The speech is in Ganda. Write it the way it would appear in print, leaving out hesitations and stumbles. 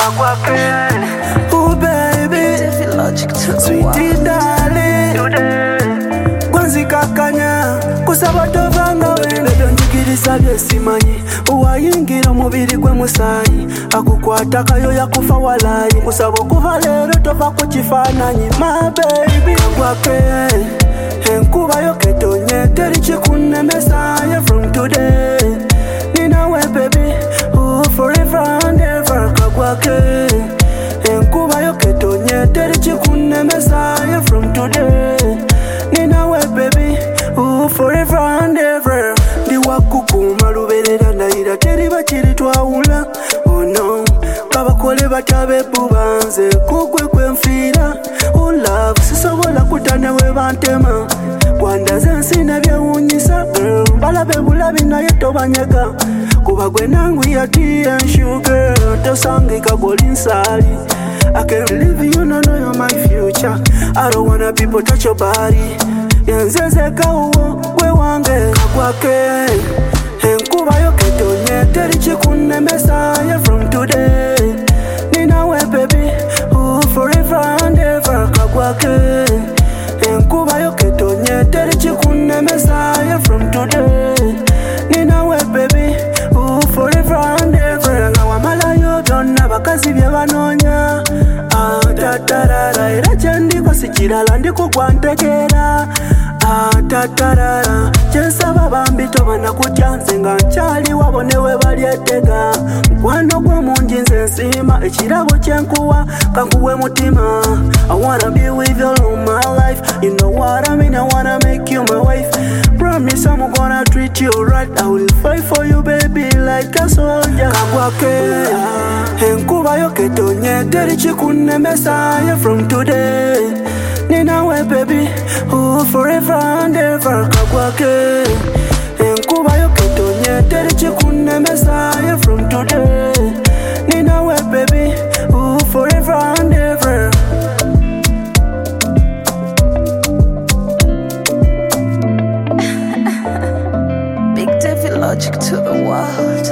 Oh baby, sweetie darling, Gwanzi kakanya kusaba tovanga wena byonjigirisa byesimanyi uwayingira omubiri gwe musayi akukwata kayo yakufa walayi kusaba okuva leero tova ku kifaananyi my baby gwake enkuba yo ketonye teri kikunemesa from today ninawe baby forever and ever kagwake enkuba yo ketonye teri kikunemesa from today ninawe baby forever and ever ndiwakukuma luberera naira teri bakiri twawula oh no kabakole batabebu banze kugwe kwenfiira oh love sisobola kutana we bantema kwandaze nsina byewunyisa balabe bulabi naye tobanyega kuba gwe nangu ya tea and sugar tosangika golinsali I can't leave you, no, no, you're my future. I don't wanna people touch your body. Yenzezeka uwo we wange kagwake enkuba yo ketonye teri kikunemesa from today ninawe baby forever and ever kagwake enkuba yo ketonye teri kikunemesa from today ninawe baby forever and ever ngawamalayo byonna bakazi bye banoonya tatarara era kyendiko si kirala ndikugwa ntegeera tatarara kyensaba bambi tobana kutya nze nga nkyali wabone we bali ettega mukwano gwe mungi nze nsiima ekirabo kyenkuwa kankuwe mutima I wanna be with you all my life you know what I mean I wanna make you my wife promise I'm gonna treat you right I will fight for you baby like a soldier kagwake enkuba yo ketonye teri kikunemesa from today ninawe baby forever and ever kagwake enkuba yo ketonye teri kikunemesa from today ninawe baby forever and ever Big David Logic to the world.